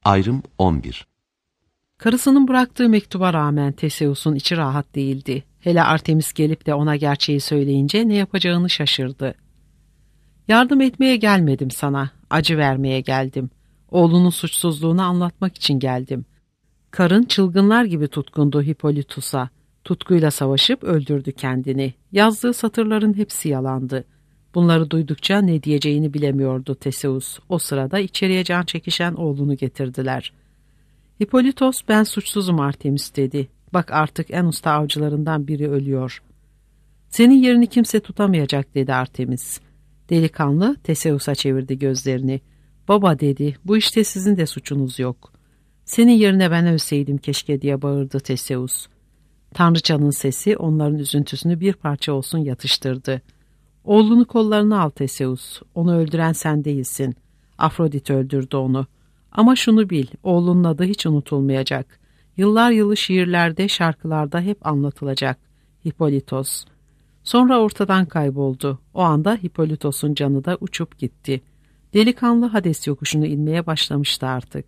Ayrım 11. Karısının bıraktığı mektuba rağmen Teseus'un içi rahat değildi. Hele Artemis gelip de ona gerçeği söyleyince ne yapacağını şaşırdı. "Yardım etmeye gelmedim sana, acı vermeye geldim. Oğlunun suçsuzluğunu anlatmak için geldim. Karın çılgınlar gibi tutkundu Hippolytus'a. Tutkuyla savaşıp öldürdü kendini. Yazdığı satırların hepsi yalandı. Bunları duydukça ne diyeceğini bilemiyordu Teseus. O sırada içeriye can çekişen oğlunu getirdiler. Hippolytos, "Ben suçsuzum Artemis," dedi. "Bak artık en usta avcılarından biri ölüyor." "Senin yerini kimse tutamayacak," dedi Artemis. Delikanlı Teseus'a çevirdi gözlerini. "Baba," dedi, "bu işte sizin de suçunuz yok." "Senin yerine ben ölseydim keşke," diye bağırdı Teseus. Tanrıçanın sesi onların üzüntüsünü bir parça olsun yatıştırdı. "Oğlunu kollarına al Teseus. Onu öldüren sen değilsin. Afrodit öldürdü onu. Ama şunu bil, oğlunun adı hiç unutulmayacak. Yıllar yılı şiirlerde, şarkılarda hep anlatılacak. Hippolytos." Sonra ortadan kayboldu. O anda Hippolytos'un canı da uçup gitti. Delikanlı Hades yokuşunu inmeye başlamıştı artık.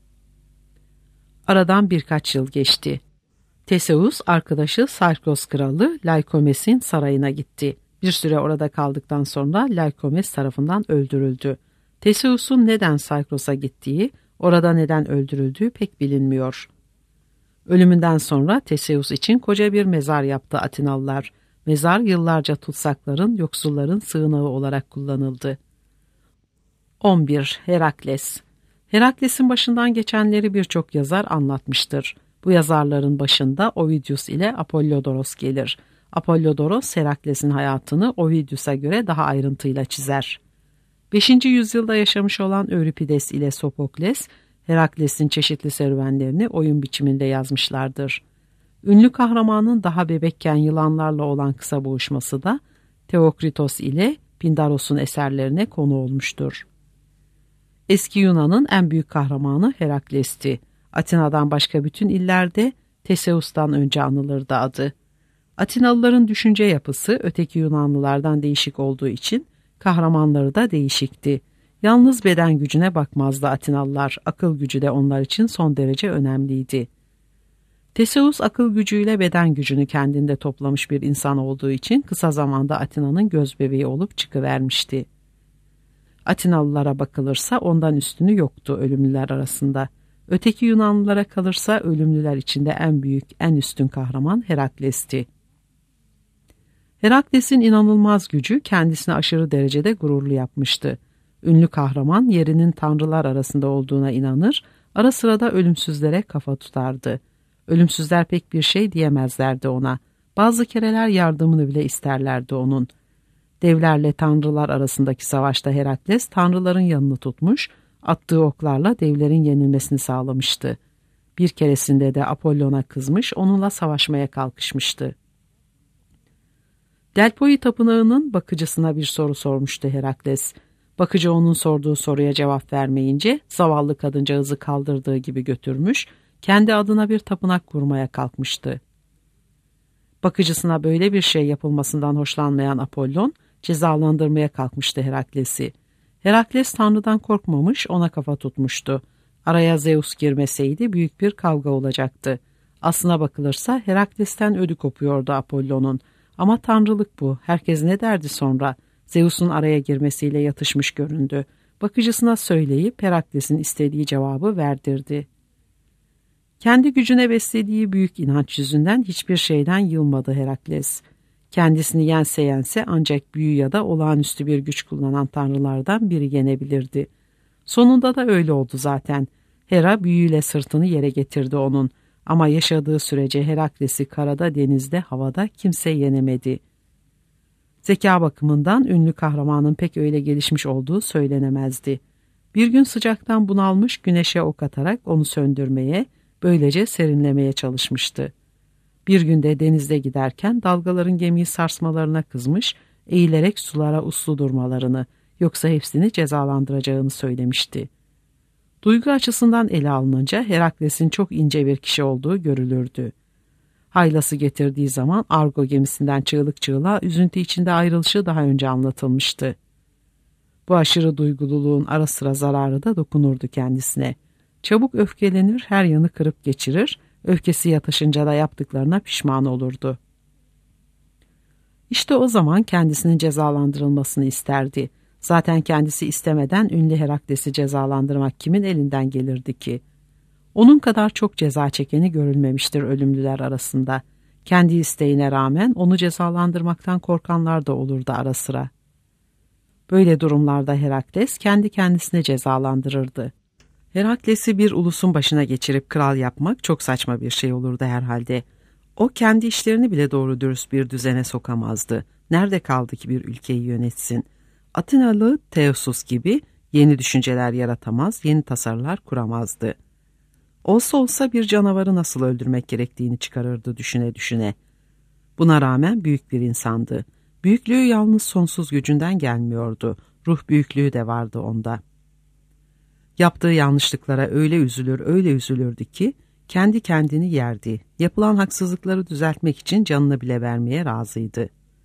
Aradan birkaç yıl geçti. Teseus arkadaşı Sarkos kralı Lykomes'in sarayına gitti. Bir süre orada kaldıktan sonra Lykomes tarafından öldürüldü. Teseus'un neden Sarkos'a gittiği, orada neden öldürüldüğü pek bilinmiyor. Ölümünden sonra Teseus için koca bir mezar yaptı Atinalılar. Mezar yıllarca tutsakların, yoksulların sığınağı olarak kullanıldı. 11. Herakles. Herakles'in başından geçenleri birçok yazar anlatmıştır. Bu yazarların başında Ovidius ile Apollodoros gelir. Apollodoros, Herakles'in hayatını Ovidius'a göre daha ayrıntıyla çizer. 5. yüzyılda yaşamış olan Euripides ile Sofokles, Herakles'in çeşitli serüvenlerini oyun biçiminde yazmışlardır. Ünlü kahramanın daha bebekken yılanlarla olan kısa boğuşması da Theokritos ile Pindaros'un eserlerine konu olmuştur. Eski Yunan'ın en büyük kahramanı Herakles'ti. Atina'dan başka bütün illerde Teseus'tan önce anılırdı adı. Atinalıların düşünce yapısı öteki Yunanlılardan değişik olduğu için kahramanları da değişikti. Yalnız beden gücüne bakmazdı Atinalılar, akıl gücü de onlar için son derece önemliydi. Teseus akıl gücüyle beden gücünü kendinde toplamış bir insan olduğu için kısa zamanda Atina'nın gözbebeği olup çıkıvermişti. Atinalılara bakılırsa ondan üstünü yoktu ölümlüler arasında. Öteki Yunanlılara kalırsa ölümlüler içinde en büyük, en üstün kahraman Herakles'ti. Herakles'in inanılmaz gücü kendisini aşırı derecede gururlu yapmıştı. Ünlü kahraman yerinin tanrılar arasında olduğuna inanır, ara sıra da ölümsüzlere kafa tutardı. Ölümsüzler pek bir şey diyemezlerdi ona. Bazı kereler yardımını bile isterlerdi onun. Devlerle tanrılar arasındaki savaşta Herakles tanrıların yanını tutmuş, attığı oklarla devlerin yenilmesini sağlamıştı. Bir keresinde de Apollon'a kızmış, onunla savaşmaya kalkışmıştı. Delpoi tapınağının bakıcısına bir soru sormuştu Herakles. Bakıcı onun sorduğu soruya cevap vermeyince zavallı kadıncağızı kaldırdığı gibi götürmüş, kendi adına bir tapınak kurmaya kalkmıştı. Bakıcısına böyle bir şey yapılmasından hoşlanmayan Apollon cezalandırmaya kalkmıştı Herakles'i. Herakles Tanrı'dan korkmamış, ona kafa tutmuştu. Araya Zeus girmeseydi büyük bir kavga olacaktı. Aslına bakılırsa Herakles'ten ödü kopuyordu Apollon'un. Ama tanrılık bu. Herkes ne derdi sonra? Zeus'un araya girmesiyle yatışmış göründü. Bakıcısına söyleyip Herakles'in istediği cevabı verdirdi. Kendi gücüne beslediği büyük inanç yüzünden hiçbir şeyden yılmadı Herakles. Kendisini yense ancak büyü ya da olağanüstü bir güç kullanan tanrılardan biri yenebilirdi. Sonunda da öyle oldu zaten. Hera büyüyle sırtını yere getirdi onun. Ama yaşadığı sürece Herakles'i karada, denizde, havada kimse yenemedi. Zeka bakımından ünlü kahramanın pek öyle gelişmiş olduğu söylenemezdi. Bir gün sıcaktan bunalmış güneşe ok atarak onu söndürmeye, böylece serinlemeye çalışmıştı. Bir günde denizde giderken dalgaların gemiyi sarsmalarına kızmış, eğilerek sulara uslu durmalarını, yoksa hepsini cezalandıracağını söylemişti. Duygu açısından ele alınınca Herakles'in çok ince bir kişi olduğu görülürdü. Haylası getirdiği zaman Argo gemisinden çığlık çığlığa üzüntü içinde ayrılışı daha önce anlatılmıştı. Bu aşırı duygululuğun ara sıra zararı da dokunurdu kendisine. Çabuk öfkelenir, her yanı kırıp geçirir, öfkesi yatışınca da yaptıklarına pişman olurdu. İşte o zaman kendisinin cezalandırılmasını isterdi. Zaten kendisi istemeden ünlü Herakles'i cezalandırmak kimin elinden gelirdi ki? Onun kadar çok ceza çekeni görülmemiştir ölümlüler arasında. Kendi isteğine rağmen onu cezalandırmaktan korkanlar da olurdu ara sıra. Böyle durumlarda Herakles kendi kendisine cezalandırırdı. Herakles'i bir ulusun başına geçirip kral yapmak çok saçma bir şey olurdu herhalde. O kendi işlerini bile doğru dürüst bir düzene sokamazdı. Nerede kaldı ki bir ülkeyi yönetsin? Atinalı Theseus gibi yeni düşünceler yaratamaz, yeni tasarılar kuramazdı. Olsa olsa bir canavarı nasıl öldürmek gerektiğini çıkarırdı düşüne düşüne. Buna rağmen büyük bir insandı. Büyüklüğü yalnız sonsuz gücünden gelmiyordu. Ruh büyüklüğü de vardı onda. Yaptığı yanlışlıklara öyle üzülür, öyle üzülürdü ki kendi kendini yerdi. Yapılan haksızlıkları düzeltmek için canını bile vermeye razıydı.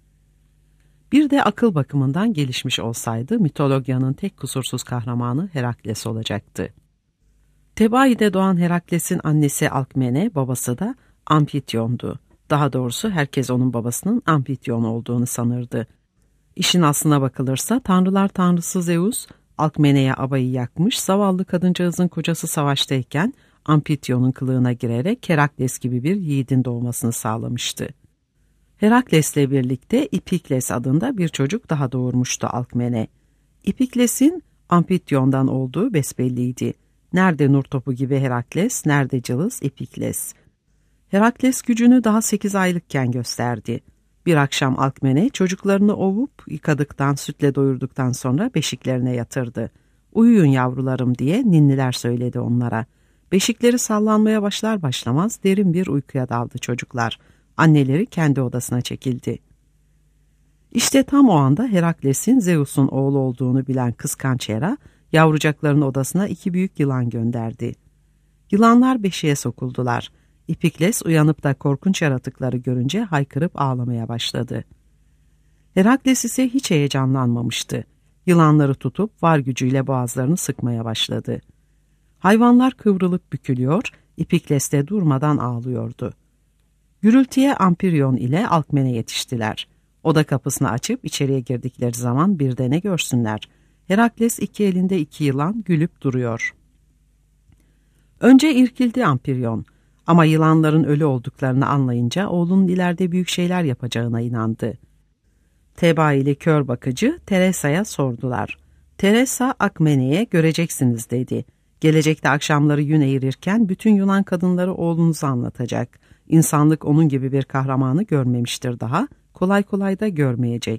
Bir de akıl bakımından gelişmiş olsaydı mitologyanın tek kusursuz kahramanı Herakles olacaktı. Tebai'de doğan Herakles'in annesi Alkmene, babası da Amfityon'du. Daha doğrusu herkes onun babasının Amfityon olduğunu sanırdı. İşin aslına bakılırsa tanrılar tanrısı Zeus, Alkmene'ye abayı yakmış, zavallı kadıncağızın kocası savaştayken Amfityon'un kılığına girerek Herakles gibi bir yiğidin doğmasını sağlamıştı. Herakles'le birlikte İpikles adında bir çocuk daha doğurmuştu Alkmene. İpikles'in Amfityon'dan olduğu besbelliydi. Nerede nur topu gibi Herakles, nerede cılız İpikles. Herakles gücünü daha 8 aylıkken gösterdi. Bir akşam Alkmene çocuklarını ovup yıkadıktan, sütle doyurduktan sonra beşiklerine yatırdı. Uyuyun yavrularım diye ninniler söyledi onlara. Beşikleri sallanmaya başlar başlamaz derin bir uykuya daldı çocuklar. Anneleri kendi odasına çekildi. İşte tam o anda Herakles'in Zeus'un oğlu olduğunu bilen kıskanç Hera, yavrucakların odasına 2 büyük yılan gönderdi. Yılanlar beşiğe sokuldular. İpikles uyanıp da korkunç yaratıkları görünce haykırıp ağlamaya başladı. Herakles ise hiç heyecanlanmamıştı. Yılanları tutup var gücüyle boğazlarını sıkmaya başladı. Hayvanlar kıvrılıp bükülüyor, İpikles de durmadan ağlıyordu. Gürültüye Ampiryon ile Alkmene yetiştiler. Oda kapısını açıp içeriye girdikleri zaman bir de ne görsünler. Herakles 2 elinde 2 yılan gülüp duruyor. Önce irkildi Ampiryon ama yılanların ölü olduklarını anlayınca oğlunun ileride büyük şeyler yapacağına inandı. Tebaili kör bakıcı Teresa'ya sordular. Teresa Alkmene'ye göreceksiniz dedi. Gelecekte akşamları yün eğirirken bütün Yunan kadınları oğlunuzu anlatacak. İnsanlık onun gibi bir kahramanı görmemiştir daha, kolay kolay da görmeyecek.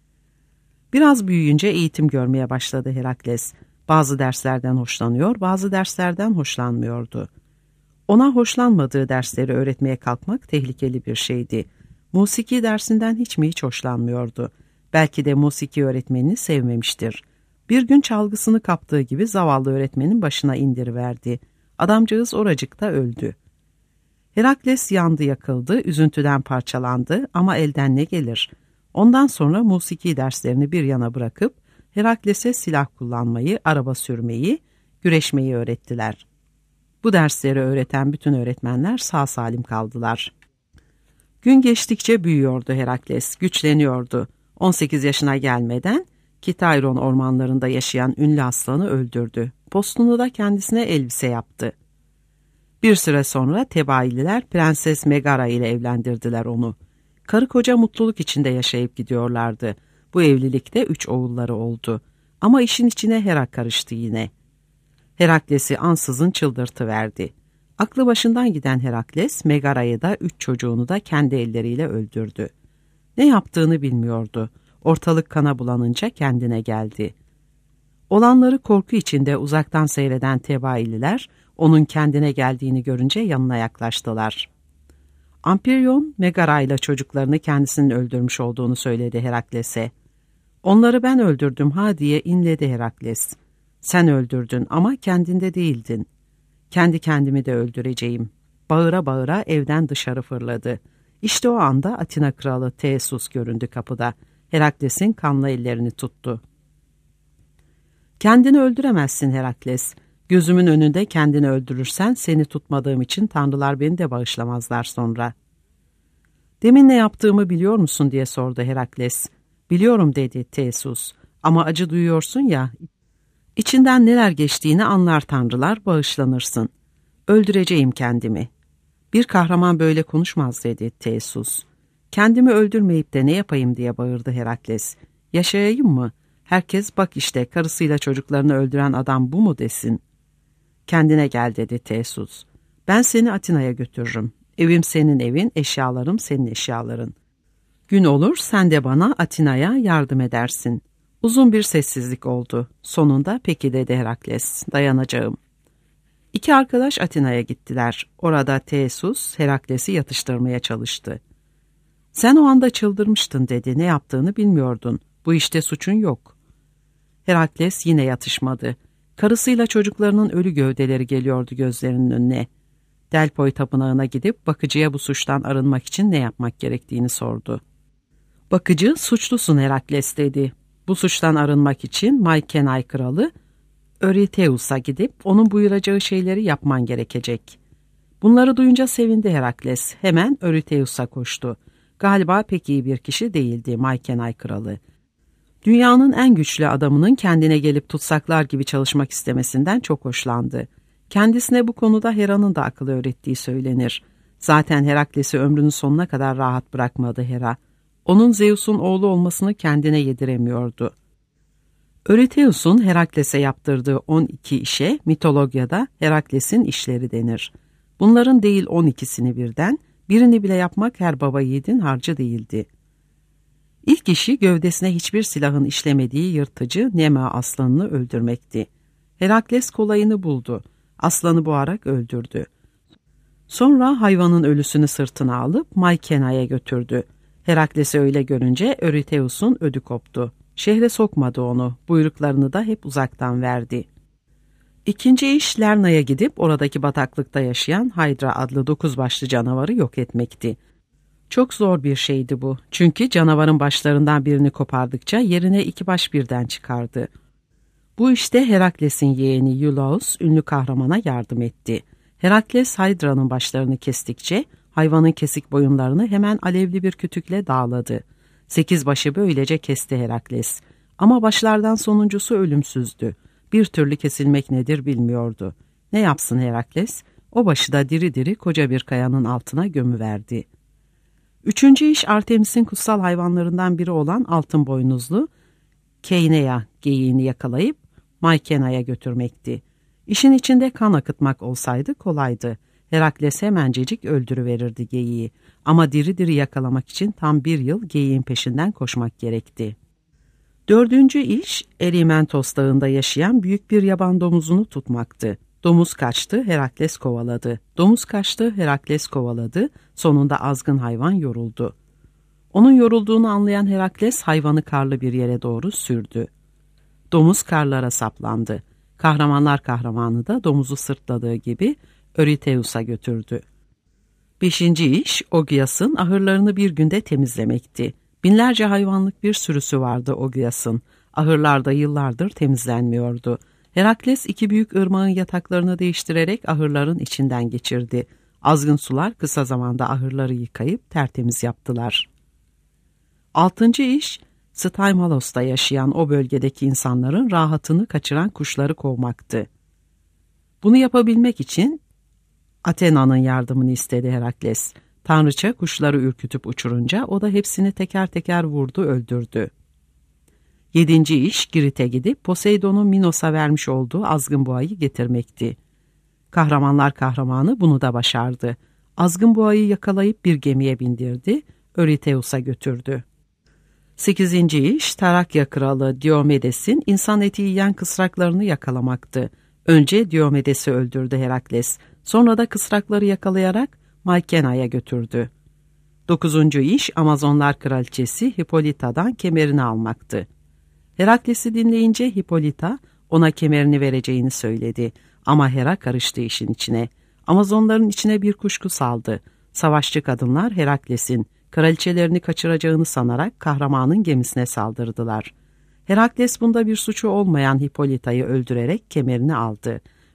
Biraz büyüyünce eğitim görmeye başladı Herakles. Bazı derslerden hoşlanıyor, bazı derslerden hoşlanmıyordu. Ona hoşlanmadığı dersleri öğretmeye kalkmak tehlikeli bir şeydi. Musiki dersinden hiç hoşlanmıyordu. Belki de musiki öğretmenini sevmemiştir. Bir gün çalgısını kaptığı gibi zavallı öğretmenin başına indiriverdi. Adamcağız oracıkta öldü. Herakles yandı yakıldı, üzüntüden parçalandı ama elden ne gelir? Ondan sonra musiki derslerini bir yana bırakıp Herakles'e silah kullanmayı, araba sürmeyi, güreşmeyi öğrettiler. Bu dersleri öğreten bütün öğretmenler sağ salim kaldılar. Gün geçtikçe büyüyordu Herakles, güçleniyordu. 18 yaşına gelmeden Kitayron ormanlarında yaşayan ünlü aslanı öldürdü. Postunu da kendisine elbise yaptı. Bir süre sonra Tebaililer Prenses Megara ile evlendirdiler onu. Karı koca mutluluk içinde yaşayıp gidiyorlardı. Bu evlilikte 3 oğulları oldu. Ama işin içine Hera karıştı yine. Herakles'i ansızın çıldırtıverdi. Aklı başından giden Herakles, Megara'yı da 3 çocuğunu da kendi elleriyle öldürdü. Ne yaptığını bilmiyordu. Ortalık kana bulanınca kendine geldi. Olanları korku içinde uzaktan seyreden Tebaililer, onun kendine geldiğini görünce yanına yaklaştılar. Ampiryon, Megara ile çocuklarını kendisinin öldürmüş olduğunu söyledi Herakles'e. Onları ben öldürdüm ha diye inledi Herakles. Sen öldürdün ama kendinde değildin. Kendi kendimi de öldüreceğim. Bağıra bağıra evden dışarı fırladı. İşte o anda Atina kralı Theseus göründü kapıda. Herakles'in kanlı ellerini tuttu. Kendini öldüremezsin Herakles. Gözümün önünde kendini öldürürsen seni tutmadığım için tanrılar beni de bağışlamazlar sonra. Demin ne yaptığımı biliyor musun diye sordu Herakles. Biliyorum dedi Theseus. Ama acı duyuyorsun ya, içinden neler geçtiğini anlar tanrılar, bağışlanırsın. Öldüreceğim kendimi. Bir kahraman böyle konuşmaz dedi Theseus. Kendimi öldürmeyip de ne yapayım diye bağırdı Herakles. Yaşayayım mı? Herkes bak işte karısıyla çocuklarını öldüren adam bu mu desin. Kendine gel dedi Theseus. Ben seni Atina'ya götürürüm. Evim senin evin, eşyalarım senin eşyaların. Gün olur sen de bana Atina'ya yardım edersin. Uzun bir sessizlik oldu. Sonunda peki dedi Herakles, dayanacağım. İki arkadaş Atina'ya gittiler. Orada Theseus Herakles'i yatıştırmaya çalıştı. Sen o anda çıldırmıştın dedi, ne yaptığını bilmiyordun. Bu işte suçun yok. Herakles yine yatışmadı. Karısıyla çocuklarının ölü gövdeleri geliyordu gözlerinin önüne. Delpoi tapınağına gidip bakıcıya bu suçtan arınmak için ne yapmak gerektiğini sordu. Bakıcı, suçlusun Herakles dedi. Bu suçtan arınmak için Mykenai kralı Öryteus'a gidip onun buyuracağı şeyleri yapman gerekecek. Bunları duyunca sevindi Herakles. Hemen Öryteus'a koştu. Galiba pek iyi bir kişi değildi Mykenai kralı. Dünyanın en güçlü adamının kendine gelip tutsaklar gibi çalışmak istemesinden çok hoşlandı. Kendisine bu konuda Hera'nın da akıl öğrettiği söylenir. Zaten Herakles'i ömrünün sonuna kadar rahat bırakmadı Hera. Onun Zeus'un oğlu olmasını kendine yediremiyordu. Öryteus'un Herakles'e yaptırdığı 12 işe mitolojide Herakles'in işleri denir. Bunların değil 12'sini birden, birini bile yapmak her baba yiğidin harcı değildi. İlk işi gövdesine hiçbir silahın işlemediği yırtıcı Nema aslanını öldürmekti. Herakles kolayını buldu. Aslanı boğarak öldürdü. Sonra hayvanın ölüsünü sırtına alıp Mykenai'ye götürdü. Herakles'i öyle görünce Öryteus'un ödü koptu. Şehre sokmadı onu, buyruklarını da hep uzaktan verdi. İkinci iş Lerna'ya gidip oradaki bataklıkta yaşayan Hydra adlı 9 başlı canavarı yok etmekti. Çok zor bir şeydi bu, çünkü canavarın başlarından birini kopardıkça yerine 2 baş birden çıkardı. Bu işte Herakles'in yeğeni Iolaus ünlü kahramana yardım etti. Herakles Hydra'nın başlarını kestikçe hayvanın kesik boyunlarını hemen alevli bir kütükle dağladı. 8 başı böylece kesti Herakles. Ama başlardan sonuncusu ölümsüzdü. Bir türlü kesilmek nedir bilmiyordu. Ne yapsın Herakles? O başı da diri diri koca bir kayanın altına gömüverdi. Üçüncü iş Artemis'in kutsal hayvanlarından biri olan altın boynuzlu Keineia geyiğini yakalayıp Mykenai'ye götürmekti. İşin içinde kan akıtmak olsaydı kolaydı. Herakles hemencecik öldürüverirdi geyiği. Ama diri diri yakalamak için tam 1 yıl geyiğin peşinden koşmak gerekti. Dördüncü iş Erymantos dağında yaşayan büyük bir yaban domuzunu tutmaktı. Domuz kaçtı, Herakles kovaladı. Domuz kaçtı, Herakles kovaladı. Sonunda azgın hayvan yoruldu. Onun yorulduğunu anlayan Herakles hayvanı karlı bir yere doğru sürdü. Domuz karlara saplandı. Kahramanlar kahramanı da domuzu sırtladığı gibi Öryteus'a götürdü. Beşinci iş Ogyas'ın ahırlarını bir günde temizlemekti. Binlerce hayvanlık bir sürüsü vardı Ogyas'ın. Ahırlarda yıllardır temizlenmiyordu. Herakles 2 büyük ırmağın yataklarını değiştirerek ahırların içinden geçirdi. Azgın sular kısa zamanda ahırları yıkayıp tertemiz yaptılar. Altıncı iş Staymalos'ta yaşayan o bölgedeki insanların rahatını kaçıran kuşları kovmaktı. Bunu yapabilmek için Athena'nın yardımını istedi Herakles. Tanrıça kuşları ürkütüp uçurunca o da hepsini teker teker vurdu, öldürdü. 7. iş Girit'e gidip Poseidon'un Minos'a vermiş olduğu azgın boğayı getirmekti. Kahramanlar kahramanı bunu da başardı. Azgın boğayı yakalayıp bir gemiye bindirdi, Öryteus'a götürdü. 8. iş Tarakya kralı Diomedes'in insan eti yiyen kısraklarını yakalamaktı. Önce Diomedes'i öldürdü Herakles, sonra da kısrakları yakalayarak Mykenai'ye götürdü. 9. iş Amazonlar kraliçesi Hippolyta'dan kemerini almaktı. Herakles'i dinleyince Hippolyta ona kemerini vereceğini söyledi ama Hera karıştı işin içine. Amazonların içine bir kuşku saldı. Savaşçı kadınlar Herakles'in kraliçelerini kaçıracağını sanarak kahramanın gemisine saldırdılar. Herakles bunda bir suçu olmayan Hippolyta'yı öldürerek kemerini aldı.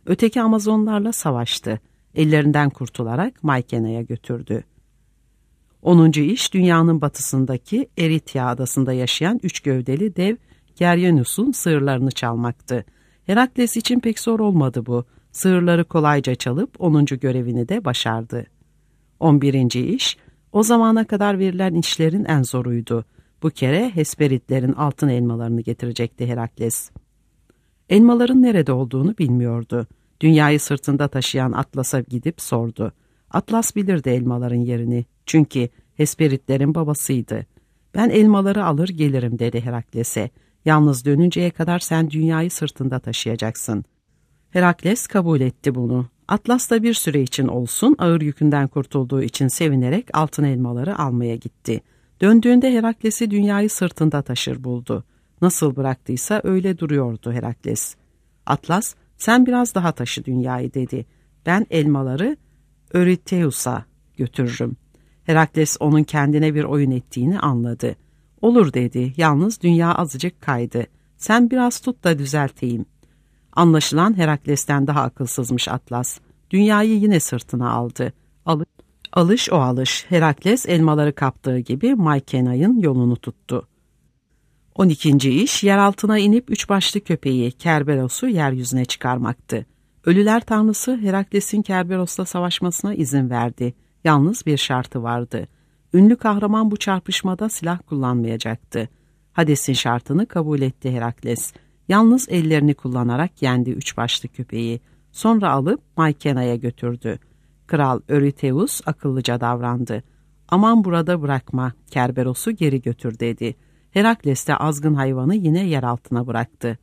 Öteki Amazonlarla savaştı. Ellerinden kurtularak Mykena'ya götürdü. 10. iş dünyanın batısındaki Eritya adasında yaşayan 3 gövdeli dev Geryonos'un sığırlarını çalmaktı. Herakles için pek zor olmadı bu. Sığırları kolayca çalıp 10. görevini de başardı. 11. iş o zamana kadar verilen işlerin en zoruydu. Bu kere Hesperitlerin altın elmalarını getirecekti Herakles. Elmaların nerede olduğunu bilmiyordu. Dünyayı sırtında taşıyan Atlas'a gidip sordu. Atlas bilirdi elmaların yerini. Çünkü Hesperitlerin babasıydı. Ben elmaları alır gelirim dedi Herakles'e. Yalnız dönünceye kadar sen dünyayı sırtında taşıyacaksın. Herakles kabul etti bunu. Atlas da bir süre için olsun ağır yükünden kurtulduğu için sevinerek altın elmaları almaya gitti. Döndüğünde Herakles'i dünyayı sırtında taşır buldu. Nasıl bıraktıysa öyle duruyordu Herakles. Atlas, sen biraz daha taşı dünyayı dedi. Ben elmaları Euriteus'a götürürüm. Herakles onun kendine bir oyun ettiğini anladı. Olur dedi, yalnız dünya azıcık kaydı. Sen biraz tut da düzelteyim. Anlaşılan Herakles'ten daha akılsızmış Atlas. Dünyayı yine sırtına aldı. Alış o alış. Herakles elmaları kaptığı gibi Mykena'nın yolunu tuttu. 12. iş yer altına inip 3 başlı köpeği Kerberos'u yeryüzüne çıkarmaktı. Ölüler tanrısı Herakles'in Kerberos'la savaşmasına izin verdi. Yalnız bir şartı vardı. Ünlü kahraman bu çarpışmada silah kullanmayacaktı. Hades'in şartını kabul etti Herakles. Yalnız ellerini kullanarak yendi 3 başlı köpeği. Sonra alıp Mykena'ya götürdü. Kral Euriteus akıllıca davrandı. Aman burada bırakma, Kerberos'u geri götür dedi. Herakles de azgın hayvanı yine yer altına bıraktı.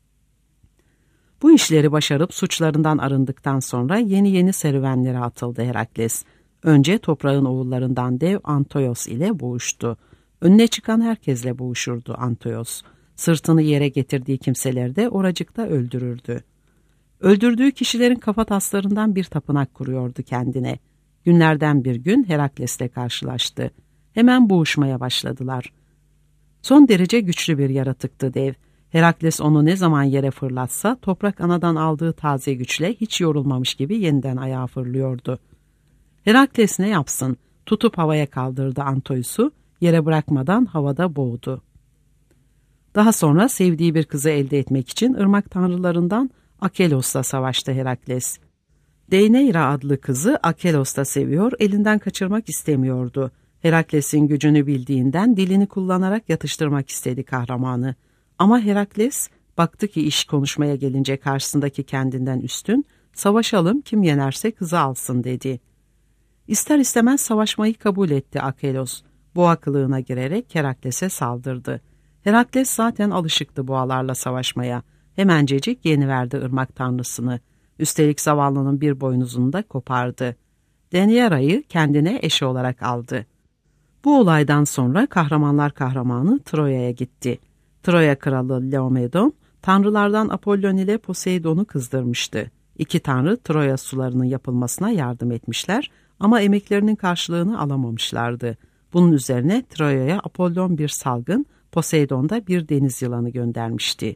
Bu işleri başarıp suçlarından arındıktan sonra yeni serüvenlere atıldı Herakles. Önce toprağın oğullarından dev Antoyos ile boğuştu. Önüne çıkan herkesle boğuşurdu Antoyos. Sırtını yere getirdiği kimseleri de oracıkta öldürürdü. Öldürdüğü kişilerin kafataslarından bir tapınak kuruyordu kendine. Günlerden bir gün Herakles'le karşılaştı. Hemen boğuşmaya başladılar. Son derece güçlü bir yaratıktı dev. Herakles onu ne zaman yere fırlatsa toprak anadan aldığı taze güçle hiç yorulmamış gibi yeniden ayağa fırlıyordu. Herakles ne yapsın? Tutup havaya kaldırdı Antoyus'u, yere bırakmadan havada boğdu. Daha sonra sevdiği bir kızı elde etmek için ırmak tanrılarından Akelos'la savaştı Herakles. Deineira adlı kızı Akelos da seviyor, elinden kaçırmak istemiyordu. Herakles'in gücünü bildiğinden dilini kullanarak yatıştırmak istedi kahramanı. Ama Herakles baktı ki iş konuşmaya gelince karşısındaki kendinden üstün, savaşalım kim yenerse kızı alsın dedi. İster istemez savaşmayı kabul etti Akelos. Boğa kılığına girerek Herakles'e saldırdı. Herakles zaten alışıktı boğalarla savaşmaya. Hemencecik yeniverdi ırmak tanrısını. Üstelik zavallının bir boynuzunu da kopardı. Deneira'yı kendine eşi olarak aldı. Bu olaydan sonra kahramanlar kahramanı Troya'ya gitti. Troya kralı Laomedon, tanrılardan Apollon ile Poseidon'u kızdırmıştı. İki tanrı Troya sularının yapılmasına yardım etmişler ama emeklerinin karşılığını alamamışlardı. Bunun üzerine Troya'ya Apollon bir salgın, Poseidon da bir deniz yılanı göndermişti.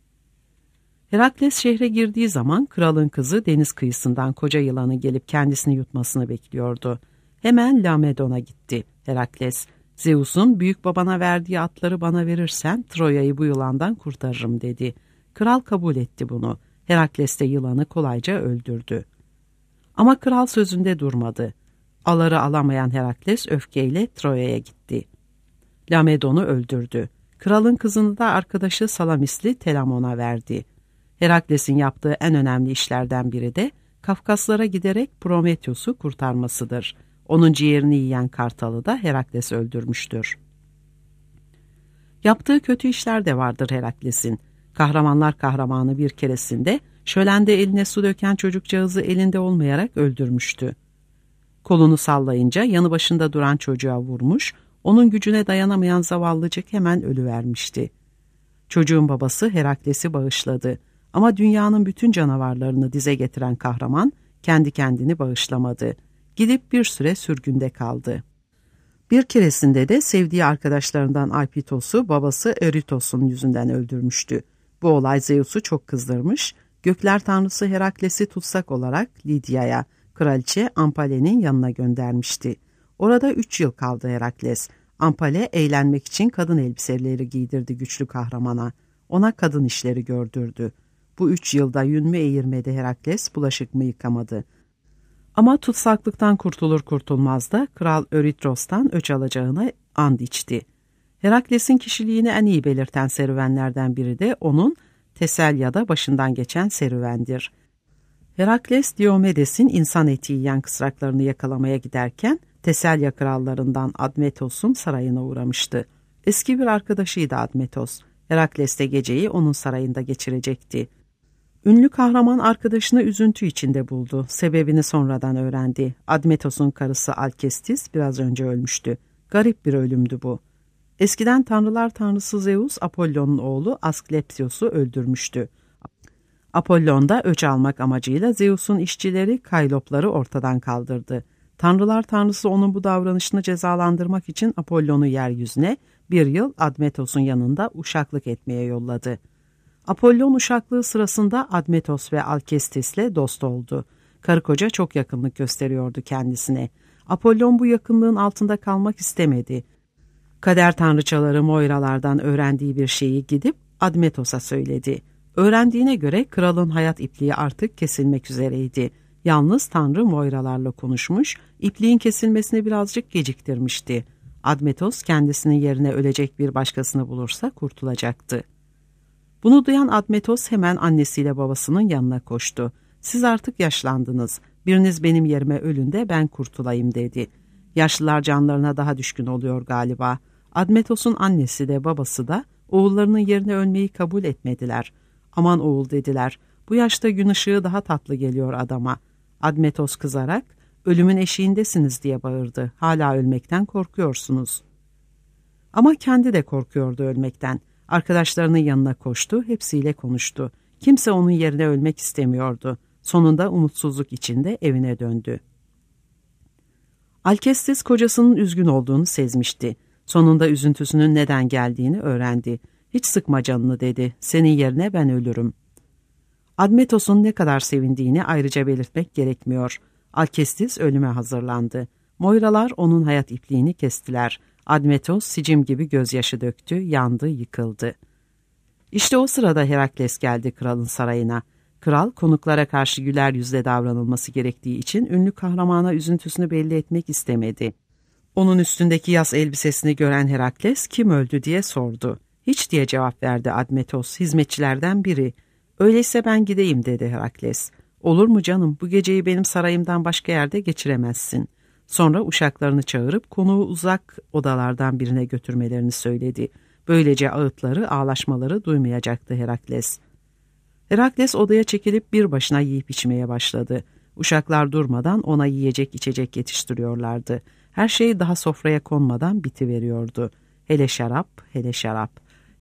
Herakles şehre girdiği zaman kralın kızı deniz kıyısından koca yılanı gelip kendisini yutmasını bekliyordu. Hemen Laomedon'a gitti Herakles. Zeus'un büyük babana verdiği atları bana verirsen Troya'yı bu yılandan kurtarırım dedi. Kral kabul etti bunu. Herakles de yılanı kolayca öldürdü. Ama kral sözünde durmadı. Aları alamayan Herakles öfkeyle Troya'ya gitti. Laomedon'u öldürdü. Kralın kızını da arkadaşı Salamisli Telamon'a verdi. Herakles'in yaptığı en önemli işlerden biri de Kafkaslara giderek Prometheus'u kurtarmasıdır. Onun ciğerini yiyen kartalı da Herakles öldürmüştür. Yaptığı kötü işler de vardır Herakles'in. Kahramanlar kahramanı bir keresinde şölende eline su döken çocukcağızı elinde olmayarak öldürmüştü. Kolunu sallayınca yanı başında duran çocuğa vurmuş, onun gücüne dayanamayan zavallıcık hemen ölüvermişti. Çocuğun babası Herakles'i bağışladı ama dünyanın bütün canavarlarını dize getiren kahraman kendi kendini bağışlamadı. Gidip bir süre sürgünde kaldı. Bir keresinde de sevdiği arkadaşlarından Alpitos'u babası Eurytos'un yüzünden öldürmüştü. Bu olay Zeus'u çok kızdırmış, Gökler tanrısı Herakles'i tutsak olarak Lidya'ya, kraliçe Ampale'nin yanına göndermişti. Orada 3 yıl kaldı Herakles. Ampale eğlenmek için kadın elbiseleri giydirdi güçlü kahramana. Ona kadın işleri gördürdü. Bu 3 yılda yün mü eğirmedi Herakles, bulaşık mı yıkamadı. Ama tutsaklıktan kurtulur kurtulmaz da Kral Öritros'tan öç alacağına and içti. Herakles'in kişiliğini en iyi belirten serüvenlerden biri de onun Teselya'da başından geçen serüvendir. Herakles, Diomedes'in insan eti yiyen kısraklarını yakalamaya giderken Teselya krallarından Admetos'un sarayına uğramıştı. Eski bir arkadaşıydı Admetos. Herakles de geceyi onun sarayında geçirecekti. Ünlü kahraman arkadaşını üzüntü içinde buldu. Sebebini sonradan öğrendi. Admetos'un karısı Alkestis biraz önce ölmüştü. Garip bir ölümdü bu. Eskiden tanrılar tanrısı Zeus, Apollon'un oğlu Asklepsios'u öldürmüştü. Apollon da öç almak amacıyla Zeus'un işçileri Kaylopları ortadan kaldırdı. Tanrılar tanrısı onun bu davranışını cezalandırmak için Apollon'u yeryüzüne bir yıl Admetos'un yanında uşaklık etmeye yolladı. Apollon uşaklığı sırasında Admetos ve Alkestis'le dost oldu. Karı koca çok yakınlık gösteriyordu kendisine. Apollon bu yakınlığın altında kalmak istemedi. Kader tanrıçaları Moiralardan öğrendiği bir şeyi gidip Admetos'a söyledi. Öğrendiğine göre kralın hayat ipliği artık kesilmek üzereydi. Yalnız tanrı Moiralarla konuşmuş, ipliğin kesilmesini birazcık geciktirmişti. Admetos kendisinin yerine ölecek bir başkasını bulursa kurtulacaktı. Bunu duyan Admetos hemen annesiyle babasının yanına koştu. "Siz artık yaşlandınız. Biriniz benim yerime ölün de ben kurtulayım," dedi. Yaşlılar canlarına daha düşkün oluyor galiba. Admetos'un annesi de babası da oğullarının yerine ölmeyi kabul etmediler. "Aman oğul," dediler, "bu yaşta gün ışığı daha tatlı geliyor adama." Admetos kızarak, "Ölümün eşiğindesiniz," diye bağırdı. "Hala ölmekten korkuyorsunuz." Ama kendi de korkuyordu ölmekten. Arkadaşlarının yanına koştu, hepsiyle konuştu. Kimse onun yerine ölmek istemiyordu. Sonunda umutsuzluk içinde evine döndü. Alkestis kocasının üzgün olduğunu sezmişti. Sonunda üzüntüsünün neden geldiğini öğrendi. "Hiç sıkma canını," dedi. "Senin yerine ben ölürüm." Admetos'un ne kadar sevindiğini ayrıca belirtmek gerekmiyor. Alkestis ölüme hazırlandı. Moiralar onun hayat ipliğini kestiler. Admetos sicim gibi gözyaşı döktü, yandı, yıkıldı. İşte o sırada Herakles geldi kralın sarayına. Kral, konuklara karşı güler yüzle davranılması gerektiği için ünlü kahramana üzüntüsünü belli etmek istemedi. Onun üstündeki yas elbisesini gören Herakles, "Kim öldü?" diye sordu. "Hiç," diye cevap verdi Admetos, "hizmetçilerden biri." "Öyleyse ben gideyim," dedi Herakles. "Olur mu canım, bu geceyi benim sarayımdan başka yerde geçiremezsin." Sonra uşaklarını çağırıp konuğu uzak odalardan birine götürmelerini söyledi. Böylece ağıtları, ağlaşmaları duymayacaktı Herakles. Herakles odaya çekilip bir başına yiyip içmeye başladı. Uşaklar durmadan ona yiyecek içecek yetiştiriyorlardı. Her şey daha sofraya konmadan bitiveriyordu. Hele şarap, hele şarap.